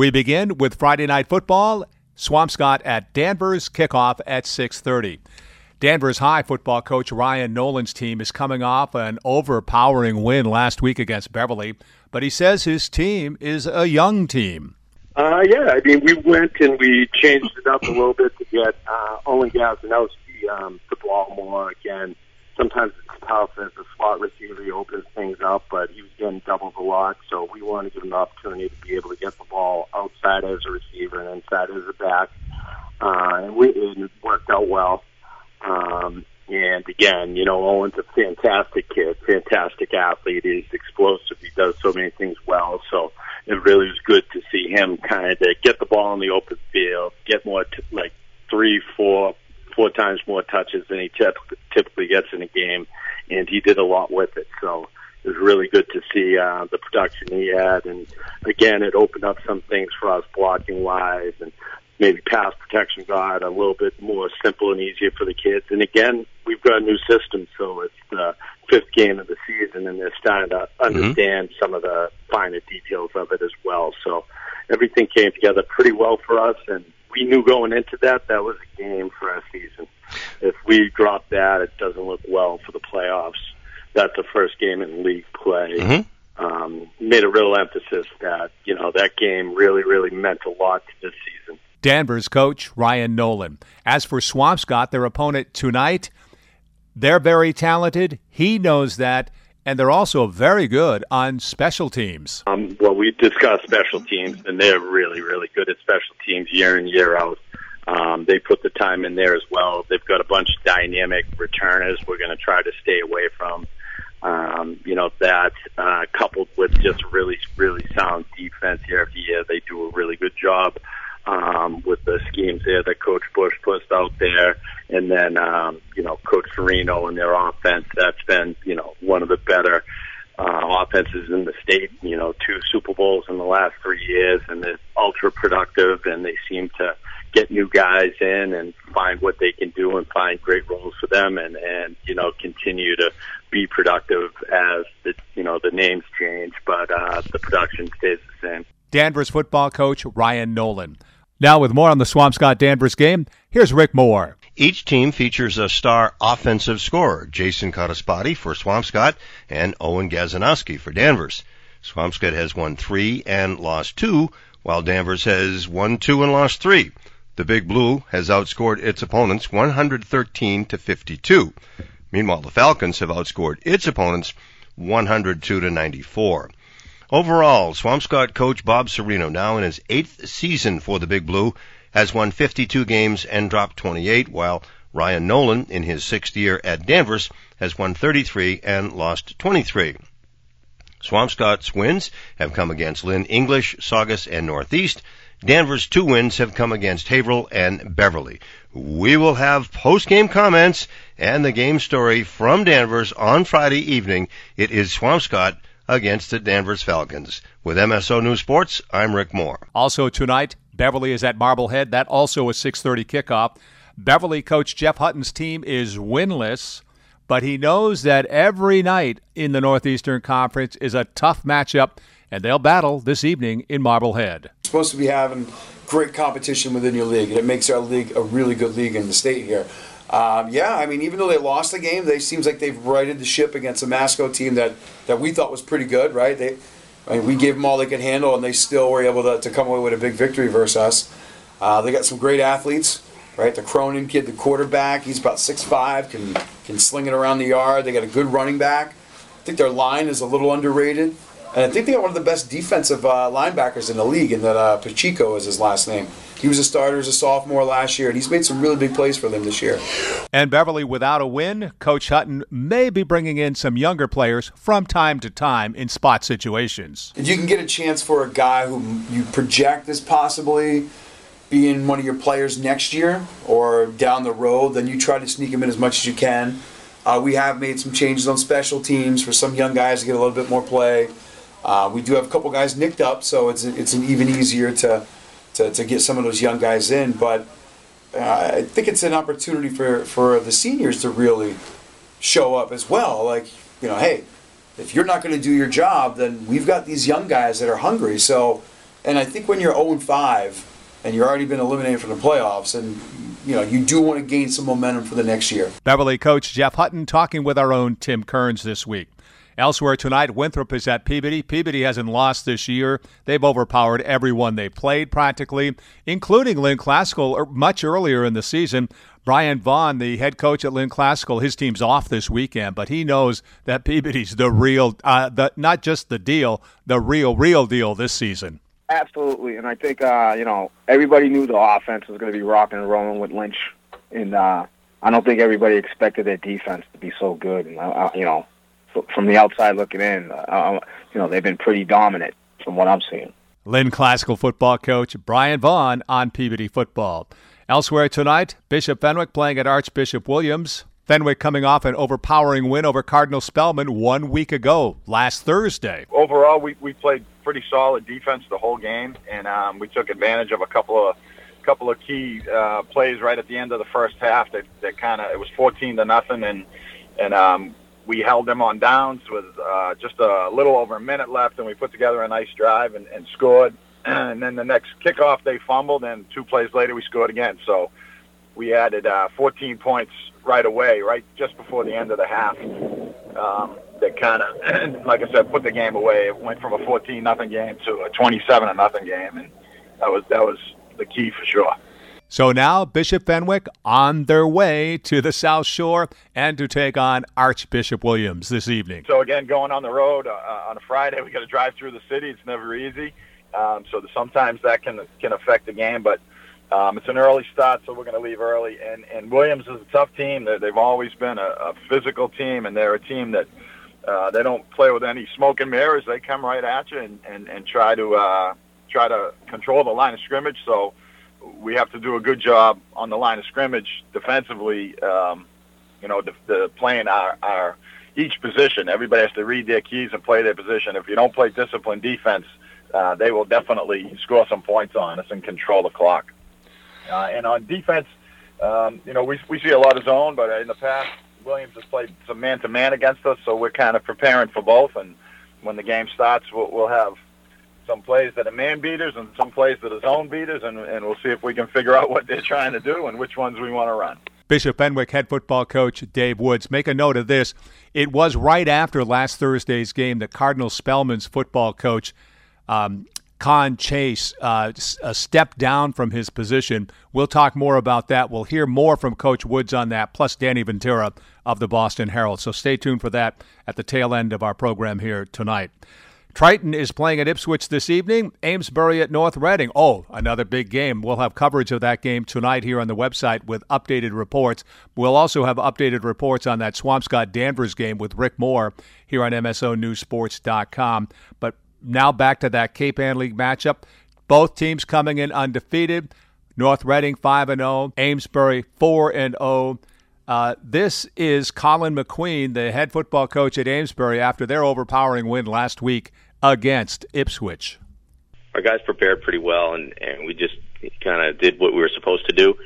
We begin with Friday Night Football. Swampscott at Danvers, kickoff at 6:30. Danvers High football coach Ryan Nolan's team is coming off an overpowering win last week against Beverly, but he says his team is a young team. Yeah, I mean, we went and we changed it up a little bit to get Owen Gazanowski the ball more again. Sometimes it's tough as a slot receiver. He opens things up, but he was getting double the luck, so we wanted to give him the opportunity to be able to get the ball outside as a receiver and inside as a back. And it worked out well. And again, you know, Owen's a fantastic kid, fantastic athlete. He's explosive. He does so many things well. So it really was good to see him kind of get the ball in the open field, get more, like 3-4 times more touches than he typically gets in a game. And he did a lot with it. So it was really good to see the production he had. And again, it opened up some things for us blocking wise, and maybe pass protection got a little bit more simple and easier for the kids. And again, we've got a new system, so it's the 5th game of the season, and they're starting to understand some of the finer details of it as well. So everything came together pretty well for us, and we knew going into that was a game for our season. If we drop that, it doesn't look well for the playoffs. That's the first game in league play. Made a real emphasis that, you know, that game really, really meant a lot to this season. Danvers coach Ryan Nolan. As for Swampscott, their opponent tonight, they're very talented. He knows that, and they're also very good on special teams. Well, we discussed special teams, and they're really, really good at special teams year in, year out. They put the time in there as well. They've got a bunch of dynamic returners we're going to try to stay away from. You know, that coupled with just really, really sound defense year after year, they do a really good job with the schemes there that Coach Bush puts out there. And then, you know, Coach Farino and their offense, that's been, you know, one of the better offenses in the state, you know, 2 Super Bowls in the last 3 years, and they're ultra productive, and they seem to get new guys in and find what they can do and find great roles for them, and you know, continue to be productive as the, you know, the names change, but the production stays the same. Danvers football coach Ryan Nolan. Now with more on the Swampscott-Danvers game, here's Rick Moore. Each team features a star offensive scorer, Jason Cotaspati for Swampscott and Owen Gazanowski for Danvers. Swampscott has won 3 and lost 2, while Danvers has won 2 and lost 3. The Big Blue has outscored its opponents 113-52. Meanwhile, the Falcons have outscored its opponents 102-94. Overall, Swampscott coach Bob Serino, now in his 8th season for the Big Blue, has won 52 games and dropped 28, while Ryan Nolan, in his 6th year at Danvers, has won 33 and lost 23. Swampscott's wins have come against Lynn English, Saugus, and Northeast. Danvers' 2 wins have come against Haverhill and Beverly. We will have post-game comments and the game story from Danvers on Friday evening. It is Swampscott against the Danvers Falcons. With MSO News Sports, I'm Rick Moore. Also tonight, Beverly is at Marblehead. That also a 6:30 kickoff. Beverly coach Jeff Hutton's team is winless, but he knows that every night in the Northeastern Conference is a tough matchup, and they'll battle this evening in Marblehead. You're supposed to be having great competition within your league, and it makes our league a really good league in the state here. Yeah, I mean, even though they lost the game, they seems like they've righted the ship against a Masco team that we thought was pretty good, right? We gave them all they could handle, and they still were able to come away with a big victory versus us. They got some great athletes, right? The Cronin kid, the quarterback, he's about 6'5", can sling it around the yard. They got a good running back. I think their line is a little underrated. And I think they got one of the best defensive linebackers in the league, and that Pacheco is his last name. He was a starter as a sophomore last year, and he's made some really big plays for them this year. And Beverly without a win, Coach Hutton may be bringing in some younger players from time to time in spot situations. If you can get a chance for a guy who you project as possibly being one of your players next year or down the road, then you try to sneak him in as much as you can. We have made some changes on special teams for some young guys to get a little bit more play. We do have a couple guys nicked up, so it's an even easier to get some of those young guys in. But I think it's an opportunity for the seniors to really show up as well. Like, hey, if you're not going to do your job, then we've got these young guys that are hungry. So, And I think when you're 0-5 and you're already been eliminated from the playoffs, and you do want to gain some momentum for the next year. Beverly coach Jeff Hutton talking with our own Tim Kearns this week. Elsewhere tonight, Winthrop is at Peabody. Peabody hasn't lost this year. They've overpowered everyone they played practically, including Lynn Classical much earlier in the season. Brian Vaughn, the head coach at Lynn Classical, his team's off this weekend, but he knows that Peabody's the real, not just the deal, the real deal this season. Absolutely, and I think everybody knew the offense was going to be rocking and rolling with Lynch, and I don't think everybody expected their defense to be so good. And from the outside looking in, they've been pretty dominant from what I'm seeing. Lynn Classical football coach Brian Vaughn on Peabody football. Elsewhere tonight, Bishop Fenwick playing at Archbishop Williams. Fenwick coming off an overpowering win over Cardinal Spellman 1 week ago, last Thursday. Overall, we played pretty solid defense the whole game, and we took advantage of a couple of key plays right at the end of the first half that it was 14-0, and we held them on downs with just a little over a minute left, and we put together a nice drive and scored. And then the next kickoff, they fumbled, and 2 plays later, we scored again. So we added 14 points right away, right just before the end of the half. That kind of, like I said, put the game away. It went from a 14-0 game to a 27-0 game, and that was the key for sure. So now Bishop Fenwick on their way to the South Shore and to take on Archbishop Williams this evening. So again, going on the road on a Friday, we got to drive through the city. It's never easy. So sometimes that can affect the game, but it's an early start, so we're going to leave early. And Williams is a tough team. They've always been a physical team, and they're a team that they don't play with any smoke and mirrors. They come right at you and try to control the line of scrimmage. So we have to do a good job on the line of scrimmage defensively. Playing our each position. Everybody has to read their keys and play their position. If you don't play disciplined defense, they will definitely score some points on us and control the clock. And on defense, we see a lot of zone, but in the past, Williams has played some man-to-man against us, so we're kind of preparing for both. And when the game starts, we'll have some plays that are man beaters and some plays that are zone beaters, and we'll see if we can figure out what they're trying to do and which ones we want to run. Bishop Fenwick head football coach Dave Woods. Make a note of this. It was right after last Thursday's game that Cardinal Spellman's football coach, Con Chase, stepped down from his position. We'll talk more about that. We'll hear more from Coach Woods on that, plus Danny Ventura of the Boston Herald. So stay tuned for that at the tail end of our program here tonight. Triton is playing at Ipswich this evening, Amesbury at North Reading. Oh, another big game. We'll have coverage of that game tonight here on the website with updated reports. We'll also have updated reports on that Swampscott-Danvers game with Rick Moore here on MSONewsports.com. But now back to that Cape Ann League matchup. Both teams coming in undefeated. North Reading 5-0, Amesbury 4-0. This is Colin McQueen, the head football coach at Amesbury, after their overpowering win last week against Ipswich. Our guys prepared pretty well, and we just kind of did what we were supposed to do.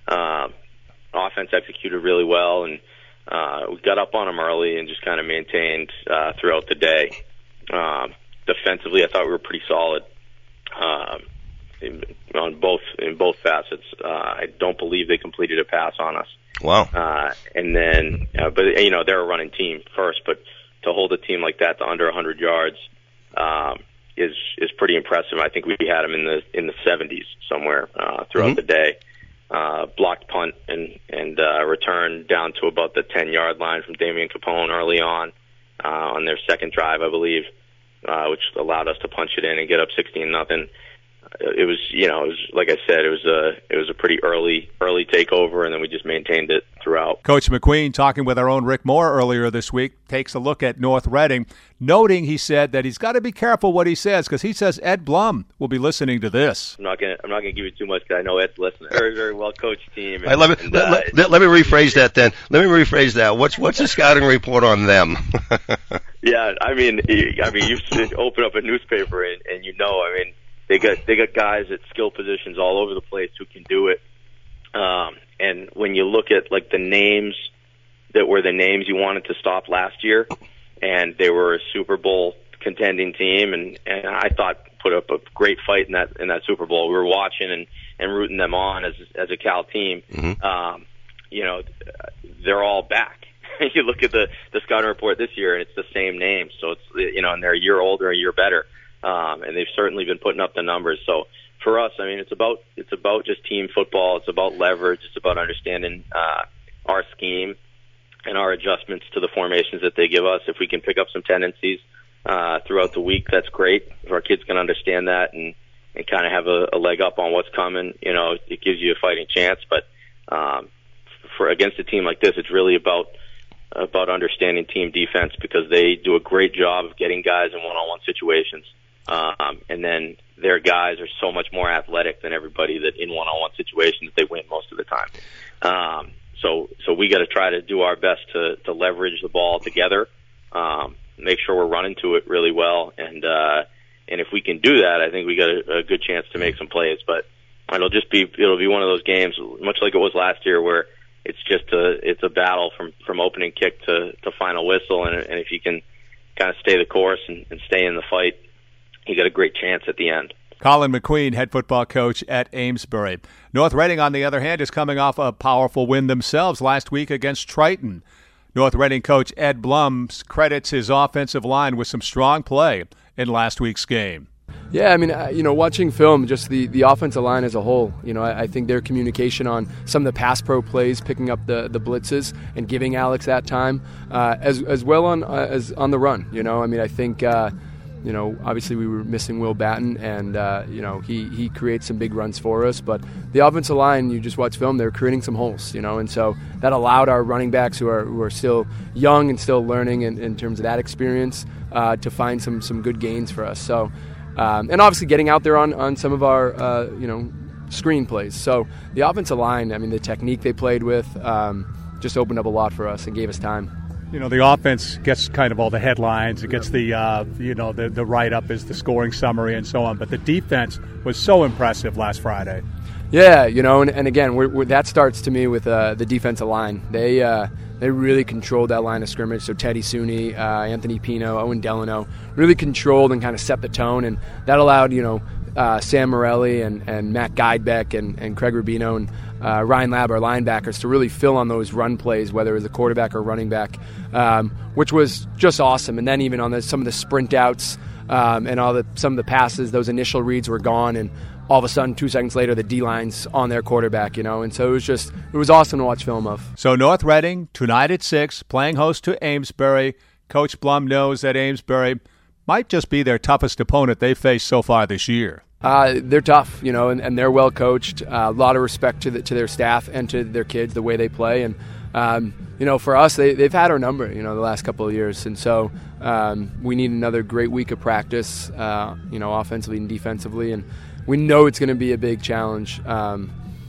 Offense executed really well, and we got up on them early and just kind of maintained throughout the day. Defensively, I thought we were pretty solid in both facets. I don't believe they completed a pass on us. Wow. And then, they're a running team first, but to hold a team like that to under 100 yards is pretty impressive. I think we had them in the 70s somewhere throughout the day. Blocked punt and return down to about the 10-yard line from Damian Capone early on their second drive, I believe, which allowed us to punch it in and get up 16-0. It was like I said, it was a pretty early takeover, and then we just maintained it throughout. Coach McQueen, talking with our own Rick Moore earlier this week, takes a look at North Reading, noting, he said, that he's got to be careful what he says, because he says Ed Blum will be listening to this. I'm not gonna give you too much, because I know Ed's listening. Very, very well coached team. Let me rephrase that then. Let me rephrase that. What's the scouting report on them? Yeah, I mean, you open up a newspaper and They got guys at skill positions all over the place who can do it. And when you look at like the names that were the names you wanted to stop last year, and they were a Super Bowl contending team, and I thought put up a great fight in that Super Bowl. We were watching and rooting them on as a Cal team. Mm-hmm. They're all back. You look at the scouting report this year, and it's the same name. So it's, and they're a year older, a year better, and they've certainly been putting up the numbers. So for us, I mean, it's about just team football. It's about leverage. It's about understanding our scheme and our adjustments to the formations that they give us. If we can pick up some tendencies throughout the week, that's great. If our kids can understand that and kind of have a leg up on what's coming, it gives you a fighting chance. But for against a team like this, it's really about understanding team defense, because they do a great job of getting guys in one-on-one situations. And then their guys are so much more athletic than everybody that in one-on-one situations they win most of the time. So we got to try to do our best to leverage the ball together, make sure we're running to it really well, and if we can do that, I think we got a good chance to make some plays. But it'll be one of those games, much like it was last year, where it's a battle from opening kick to final whistle, and if you can kind of stay the course and stay in the fight, you got a great chance at the end. Colin McQueen, head football coach at Amesbury. North Reading, on the other hand, is coming off a powerful win themselves last week against Triton. North Reading coach Ed Blum credits his offensive line with some strong play in last week's game. Yeah, I mean, watching film, just the offensive line as a whole, I think their communication on some of the pass pro plays, picking up the blitzes and giving Alex that time, as well as on the run. I mean, I think obviously we were missing Will Batten, and he creates some big runs for us. But the offensive line, you just watch film, they're creating some holes, and so that allowed our running backs who are still young and still learning in terms of that experience to find some good gains for us. So. And obviously getting out there on some of our, screen plays. So the offensive line, I mean, the technique they played with just opened up a lot for us and gave us time. The offense gets kind of all the headlines. It gets the write-up is the scoring summary and so on. But the defense was so impressive last Friday. Yeah, and again, that starts to me with the defensive line. They really controlled that line of scrimmage. So Teddy Sooney, Anthony Pino, Owen Delano really controlled and kind of set the tone, and that allowed Sam Morelli and Matt Guidebeck and Craig Rubino and Ryan Lab, our linebackers, to really fill on those run plays, whether it was a quarterback or running back, which was just awesome. And then even on some of the sprint outs and some of the passes, those initial reads were gone, and all of a sudden, 2 seconds later, the D-line's on their quarterback, and so it was awesome to watch film of. So North Reading, tonight at 6, playing host to Amesbury. Coach Blum knows that Amesbury might just be their toughest opponent they've faced so far this year. They're tough, and they're well coached. A lot of respect to their staff and to their kids, the way they play. And, for us, they've had our number, the last couple of years. And so we need another great week of practice, offensively and defensively. And we know it's going to be a big challenge. They're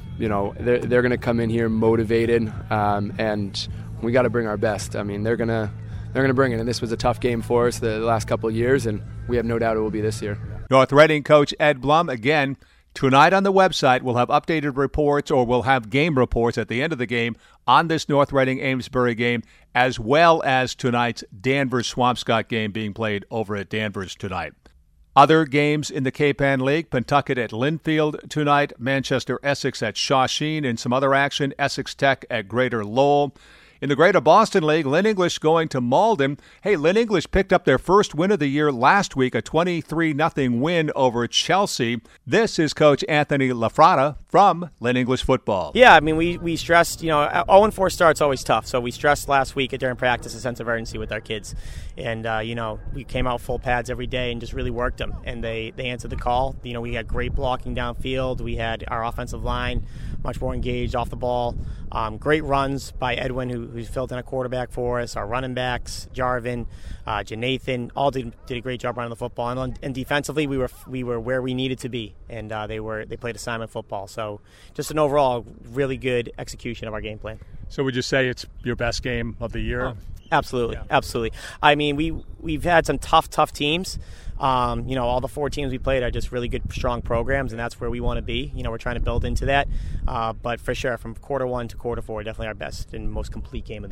going to come in here motivated, and we got to bring our best. I mean, they're going to bring it. And this was a tough game for us the last couple of years, and we have no doubt it will be this year. North Reading coach Ed Blum, again, tonight on the website, we'll have updated reports, or we'll have game reports at the end of the game on this North Reading-Amesbury game, as well as tonight's Danvers-Swampscott game being played over at Danvers tonight. Other games in the Cape-Ann League, Pentucket at Linfield tonight, Manchester-Essex at Shawsheen, and some other action, Essex Tech at Greater Lowell. In the Greater Boston League, Lynn English going to Malden. Hey, Lynn English picked up their first win of the year last week, a 23-0 win over Chelsea. This is Coach Anthony Lafrata from Lynn English Football. Yeah, I mean, we stressed, 0-4 start's always tough. So we stressed last week during practice a sense of urgency with our kids. And, we came out full pads every day and just really worked them. And they answered the call. We had great blocking downfield. We had our offensive line much more engaged off the ball. Great runs by Edwin, who's filled in a quarterback for us. Our running backs, Jarvin, Janathan, all did a great job running the football. And defensively, we were where we needed to be, and they played assignment football. So just an overall really good execution of our game plan. So would you say it's your best game of the year? Oh, absolutely, yeah. Absolutely. I mean, we've had some tough teams. All the 4 teams we played are just really good, strong programs, and that's where we want to be. We're trying to build into that. But for sure, from quarter 1 to quarter 4, definitely our best and most complete game of the year.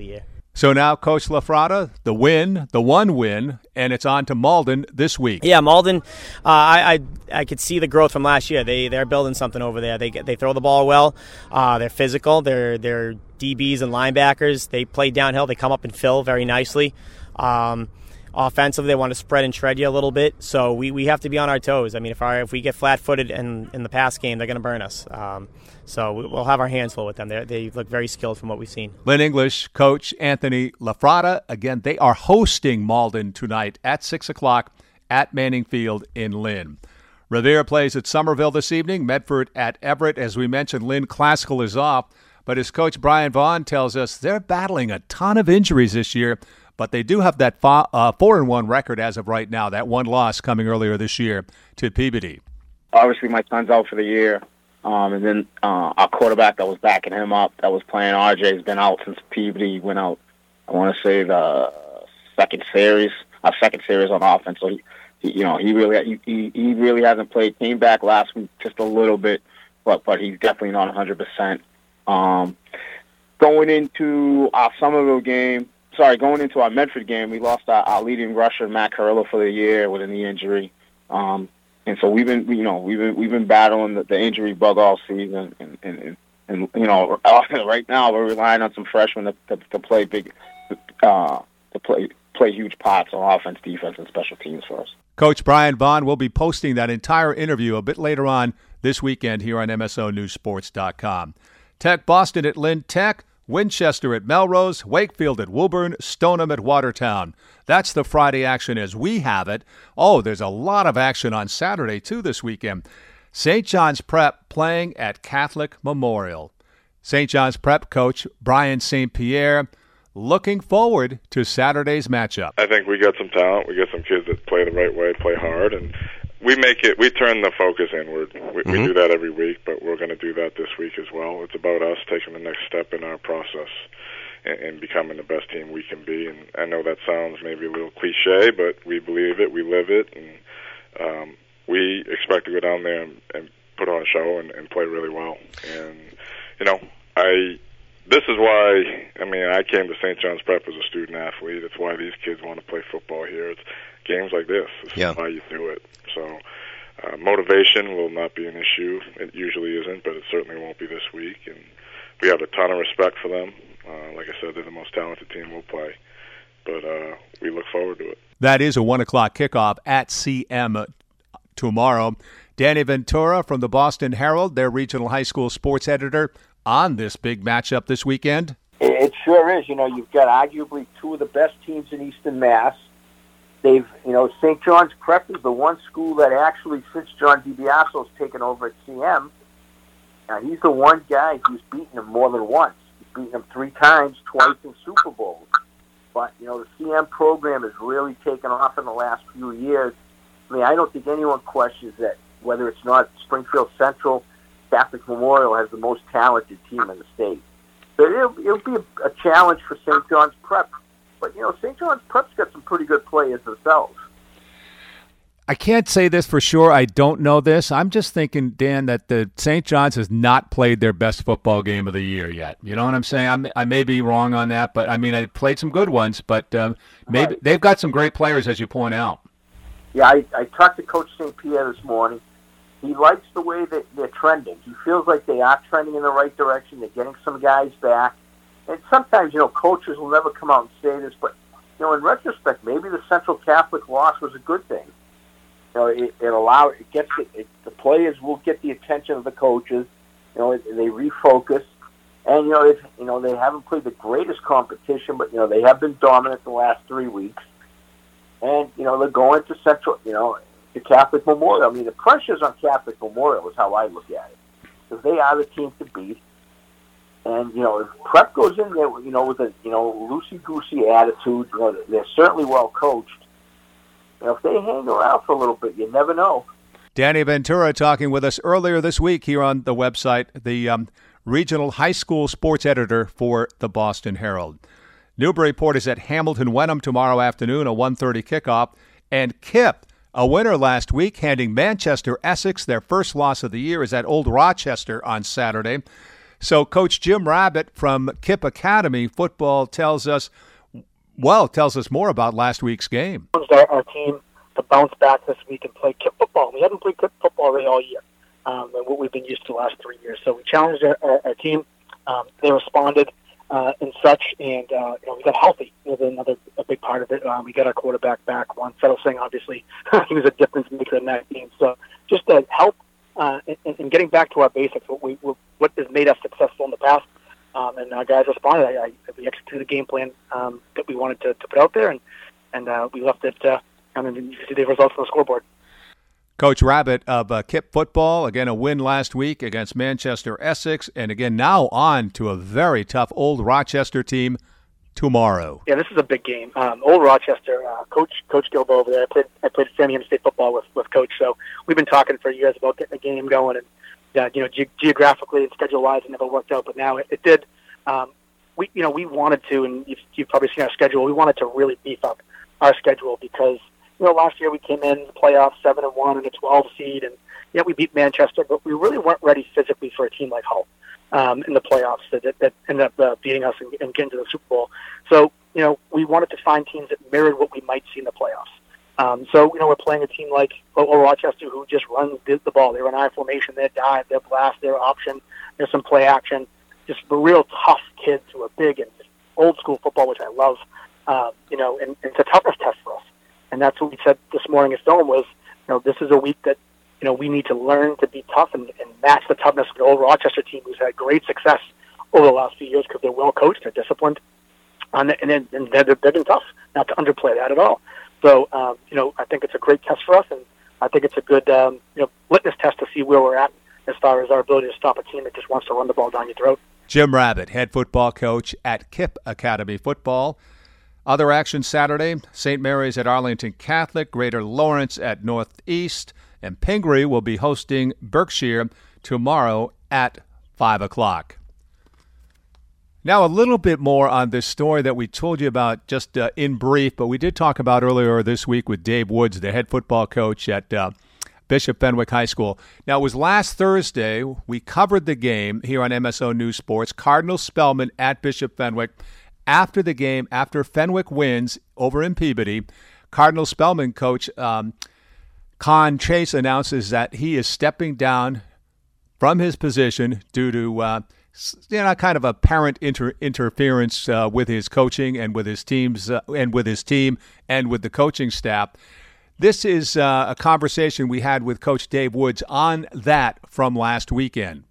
So now, Coach Lafrada, the one win, and it's on to Malden this week. Yeah, Malden, I could see the growth from last year. They're building something over there. They throw the ball well. They're physical. They're DBs and linebackers. They play downhill. They come up and fill very nicely. Offensively, they want to spread and shred you a little bit. So we have to be on our toes. I mean, if we get flat-footed in the pass game, they're going to burn us. So we'll have our hands full with them. They look very skilled from what we've seen. Lynn English, Coach Anthony Lafrada. Again, they are hosting Malden tonight at 6 o'clock at Manning Field in Lynn. Revere plays at Somerville this evening, Medford at Everett. As we mentioned, Lynn Classical is off. But as Coach Brian Vaughn tells us, they're battling a ton of injuries this year. But they do have that 4-1 record as of right now, that one loss coming earlier this year to Peabody. Obviously, my son's out for the year. And then our quarterback that was backing him up, that was playing RJ, has been out since Peabody went out, I want to say, our second series on offense. So, he really hasn't played. Came back last week just a little bit, but he's definitely not 100%. Going into our going into our Medford game, we lost our leading rusher, Matt Carrillo, for the year with a knee injury. And so we've been battling the injury bug all season, and right now we're relying on some freshmen to play big, to play huge parts on offense, defense, and special teams for us. Coach Brian Vaughn will be posting that entire interview a bit later on this weekend here on MSONewsSports.com. Tech Boston at Lynn Tech, Winchester at Melrose, Wakefield at Woburn, Stoneham at Watertown. That's the Friday action as we have it. Oh, there's a lot of action on Saturday, too, this weekend. St. John's Prep playing at Catholic Memorial. St. John's Prep coach Brian St. Pierre looking forward to Saturday's matchup. I think we got some talent. We got some kids that play the right way, play hard, and we turn the focus inward. We do that every week, but we're going to do that this week as well. It's about us taking the next step in our process and becoming the best team we can be. And I know that sounds maybe a little cliche, but we believe it, we live it, and we expect to go down there and put on a show and play really well. And, this is why, I came to St. John's Prep as a student athlete. It's why these kids want to play football here. It's games like this. This is why you do it. So motivation will not be an issue. It usually isn't, but it certainly won't be this week. And we have a ton of respect for them. Like I said, they're the most talented team we'll play. But we look forward to it. That is a 1 o'clock kickoff at CM tomorrow. Danny Ventura from the Boston Herald, their regional high school sports editor, on this big matchup this weekend. It sure is. You've got arguably two of the best teams in Eastern Mass. They've, St. John's Prep is the one school that actually, since John DiBiaso's taken over at CM, he's the one guy who's beaten him more than once. He's beaten him 3 times, twice in Super Bowls. But, the CM program has really taken off in the last few years. I don't think anyone questions that whether it's not Springfield Central, Catholic Memorial has the most talented team in the state. So it'll be a challenge for St. John's Prep. But, St. John's Prep's got some pretty good players themselves. I can't say this for sure. I don't know this. I'm just thinking, Dan, that the St. John's has not played their best football game of the year yet. You know what I'm saying? I may be wrong on that, but, I played some good ones. But maybe they've got some great players, as you point out. Yeah, I talked to Coach St. Pierre this morning. He likes the way that they're trending. He feels like they are trending in the right direction. They're getting some guys back. And sometimes, coaches will never come out and say this, but, in retrospect, maybe the Central Catholic loss was a good thing. The players will get the attention of the coaches. They refocus. And, they haven't played the greatest competition, but, they have been dominant the last 3 weeks. And, they're going to Central, to Catholic Memorial. The pressure's on Catholic Memorial is how I look at it. Because they are the team to beat. And, if Prep goes in there, with a, loosey-goosey attitude, they're certainly well coached. If they hang around for a little bit, you never know. Danny Ventura talking with us earlier this week here on the website, the regional high school sports editor for the Boston Herald. Newburyport is at Hamilton Wenham tomorrow afternoon, a 1:30 kickoff. And Kip, a winner last week, handing Manchester Essex their first loss of the year, is at Old Rochester on Saturday. So Coach Jim Rabbit from KIPP Academy Football tells us more about last week's game. Our team to bounce back this week and play KIPP football. We haven't played KIPP football really all year, and what we've been used to the last 3 years. So we challenged our team. They responded and such, and we got healthy. It was a big part of it. We got our quarterback back. Juan Settle Singh, obviously, he was a difference maker in that game. So just to help in getting back to our basics, what has made us successful in the past. And our guys responded. We executed the game plan that we wanted to put out there, and we left it. You see the results on the scoreboard. Coach Rabbit of KIPP football, again a win last week against Manchester Essex, and again now on to a very tough Old Rochester team tomorrow. Yeah, this is a big game. Old Rochester, Coach Gilbo over there. I played Framingham State football with Coach, so we've been talking for years about getting a game going, and geographically and schedule-wise, it never worked out, but now it did. We wanted to, and you've probably seen our schedule. We wanted to really beef up our schedule because last year we came in the playoffs 7-1 and a 12 seed, and we beat Manchester, but we really weren't ready physically for a team like Hull in the playoffs that ended up beating us and getting to the Super Bowl. So we wanted to find teams that mirrored what we might see in the playoffs. So we're playing a team like Rochester who just runs the ball. They run I formation, their dive, their blast, their option. There's some play action. Just real tough kids who are big and old school football, which I love. And it's a toughness test for us. And that's what we said this morning at Film was, this is a week that, we need to learn to be tough and match the toughness of the Old Rochester team who's had great success over the last few years because they're well coached, they're disciplined, and they've been tough, not to underplay that at all. So, I think it's a great test for us, and I think it's a good, litmus test to see where we're at as far as our ability to stop a team that just wants to run the ball down your throat. Jim Rabbit, head football coach at KIPP Academy Football. Other action Saturday, St. Mary's at Arlington Catholic, Greater Lawrence at Northeast, and Pingree will be hosting Berkshire tomorrow at 5 o'clock. Now a little bit more on this story that we told you about just in brief, but we did talk about earlier this week with Dave Woods, the head football coach at Bishop Fenwick High School. Now, it was last Thursday. We covered the game here on MSO News Sports. Cardinals Spellman at Bishop Fenwick. After the game, after Fenwick wins over in Peabody, Cardinals Spellman coach Con Chase announces that he is stepping down from his position due to kind of a parent interference with his coaching and with his teams and with his team and with the coaching staff. This is a conversation we had with Coach Dave Woods on that from last weekend.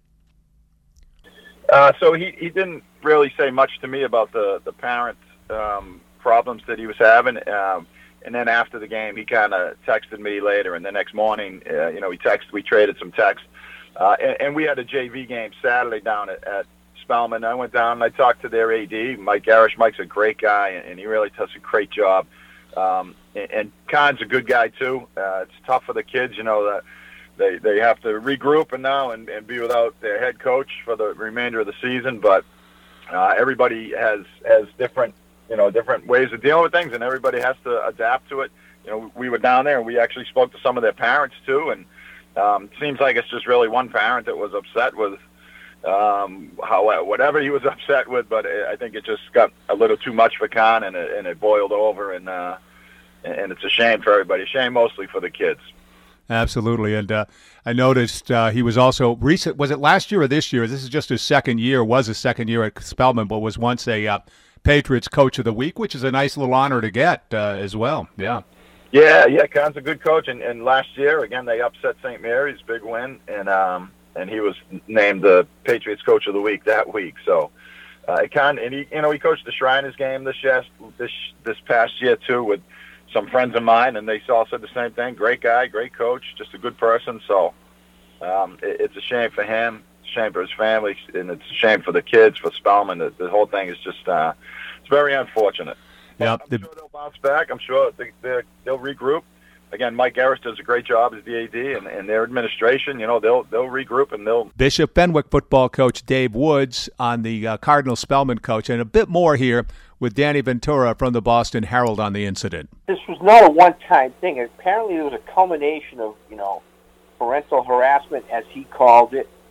So he didn't really say much to me about the parent problems that he was having. And then after the game, he kind of texted me later. And the next morning, we traded some texts. And we had a JV game Saturday down at Spellman. I went down and I talked to their AD, Mike Garish. Mike's a great guy, and he really does a great job. And Con's a good guy, too. It's tough for the kids, that they have to regroup and be without their head coach for the remainder of the season. But everybody has different ways of dealing with things, and everybody has to adapt to it. We were down there, and we actually spoke to some of their parents, too, and it seems like it's just really one parent that was upset with whatever he was upset with, but I think it just got a little too much for Con, and it boiled over, and it's a shame for everybody. Shame mostly for the kids. Absolutely, and I noticed he was also recent. Was it last year or this year? This is just his second year. Was his second year at Spellman, but was once a Patriots Coach of the Week, which is a nice little honor to get as well. Yeah. Yeah, Con's a good coach, and last year again they upset St. Mary's, big win, and he was named the Patriots Coach of the Week that week. So Con, and he coached the Shriners game this past year too with some friends of mine, and they all said the same thing. Great guy, great coach, just a good person. So it's a shame for him, it's a shame for his family, and it's a shame for the kids, for Spellman. The whole thing is just it's very unfortunate. Yeah, I'm sure they'll bounce back. I'm sure they'll regroup. Again, Mike Garris does a great job as the AD, and their administration, they'll regroup and they'll. Bishop Fenwick football coach Dave Woods on the Cardinal Spellman coach, and a bit more here with Danny Ventura from the Boston Herald on the incident. This was not a one-time thing. Apparently, there was a culmination of parental harassment, as he called it,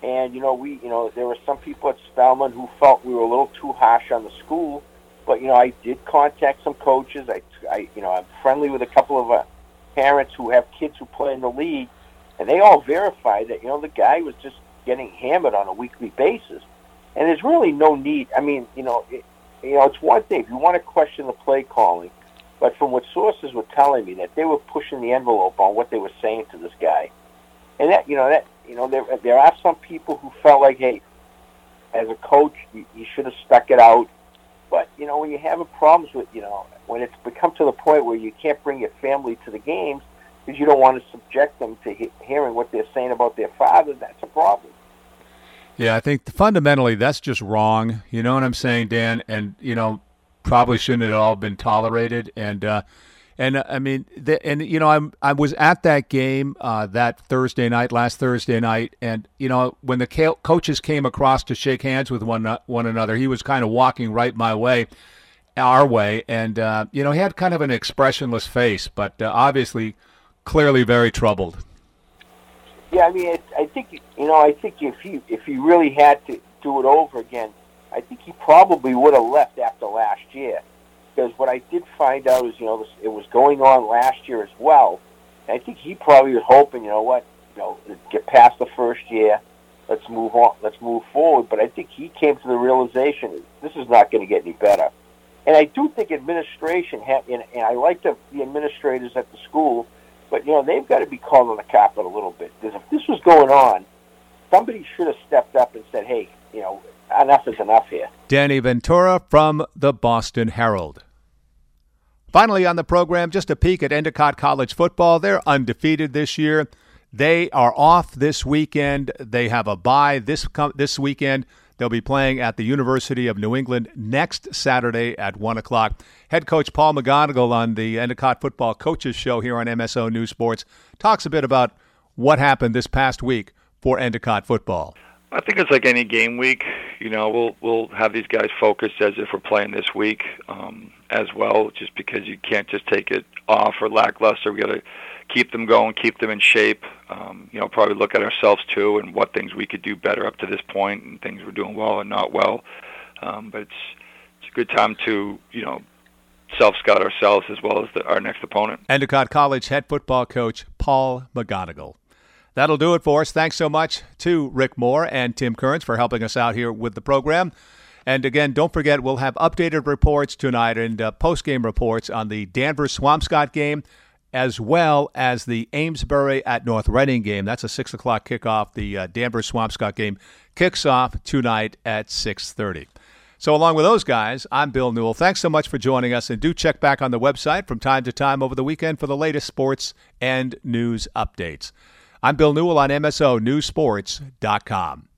And, there were some people at Spelman who felt we were a little too harsh on the school. But, I did contact some coaches. I'm friendly with a couple of parents who have kids who play in the league. And they all verified that, the guy was just getting hammered on a weekly basis. And there's really no need. I mean, it's one thing if you want to question the play calling. But from what sources were telling me, that they were pushing the envelope on what they were saying to this guy. And there are some people who felt like, hey, as a coach, you should have stuck it out. But, when you're having problems with, when it's become to the point where you can't bring your family to the games because you don't want to subject them to hearing what they're saying about their father, that's a problem. Yeah, I think fundamentally that's just wrong. You know what I'm saying, Dan? And, probably shouldn't have all been tolerated. And I mean, I was at that game last Thursday night, and when the coaches came across to shake hands with one another, he was kind of walking right our way, and he had kind of an expressionless face, but obviously, clearly very troubled. Yeah, I mean, I think if he really had to do it over again, I think he probably would have left after last year. Because what I did find out is, it was going on last year as well. And I think he probably was hoping, get past the first year, let's move on, let's move forward. But I think he came to the realization this is not going to get any better. And I do think administration and I like the administrators at the school, but they've got to be called on the carpet a little bit. Because if this was going on, somebody should have stepped up and said, hey, enough is enough here. Danny Ventura from the Boston Herald. Finally on the program, just a peek at Endicott College football. They're undefeated this year. They are off this weekend. They have a bye this weekend. They'll be playing at the University of New England next Saturday at 1 o'clock. Head coach Paul McGonigal on the Endicott Football Coaches Show here on MSO News Sports talks a bit about what happened this past week for Endicott football. I think it's like any game week. We'll have these guys focused as if we're playing this week as well, just because you can't just take it off or lackluster. We got to keep them going, keep them in shape. Probably look at ourselves too and what things we could do better up to this point and things we're doing well and not well. But it's a good time to self-scout ourselves as well as our next opponent. Endicott College head football coach Paul McGonigal. That'll do it for us. Thanks so much to Rick Moore and Tim Kearns for helping us out here with the program. And again, don't forget, we'll have updated reports tonight and post-game reports on the Danvers-Swampscott game, as well as the Amesbury at North Reading game. That's a 6 o'clock kickoff. The Danvers-Swampscott game kicks off tonight at 6:30. So along with those guys, I'm Bill Newell. Thanks so much for joining us, and do check back on the website from time to time over the weekend for the latest sports and news updates. I'm Bill Newell on MSO Newsports.com.